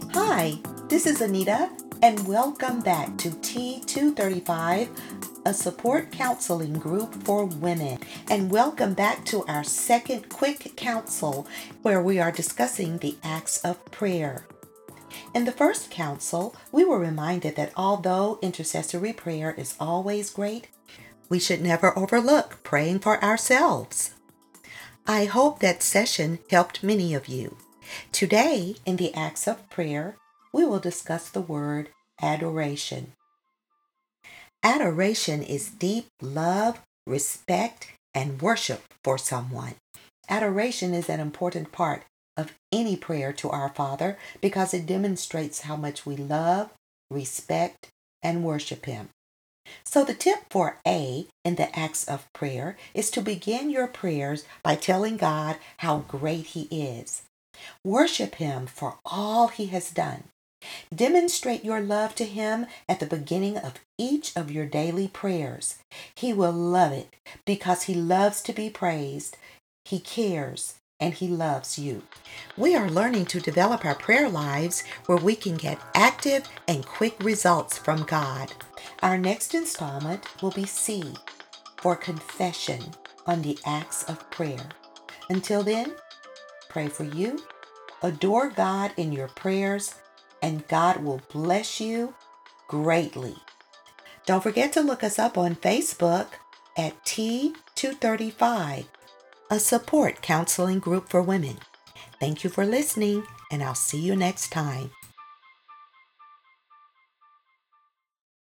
Hi, this is Anita, and welcome back to T235, a support counseling group for women. And welcome back to our second quick counsel, where we are discussing the acts of prayer. In the first counsel, we were reminded that although intercessory prayer is always great, we should never overlook praying for ourselves. I hope that session helped many of you. Today, in the acts of prayer, we will discuss the word adoration. Adoration is deep love, respect, and worship for someone. Adoration is an important part of any prayer to our Father because it demonstrates how much we love, respect, and worship Him. So the tip for A in the acts of prayer is to begin your prayers by telling God how great He is. Worship Him for all He has done. Demonstrate your love to Him at the beginning of each of your daily prayers. He will love it because He loves to be praised. He cares and He loves you. We are learning to develop our prayer lives where we can get active and quick results from God. Our next installment will be C for confession on the acts of prayer. Until then, pray for you, adore God in your prayers, and God will bless you greatly. Don't forget to look us up on Facebook at T235, a support counseling group for women. Thank you for listening, and I'll see you next time.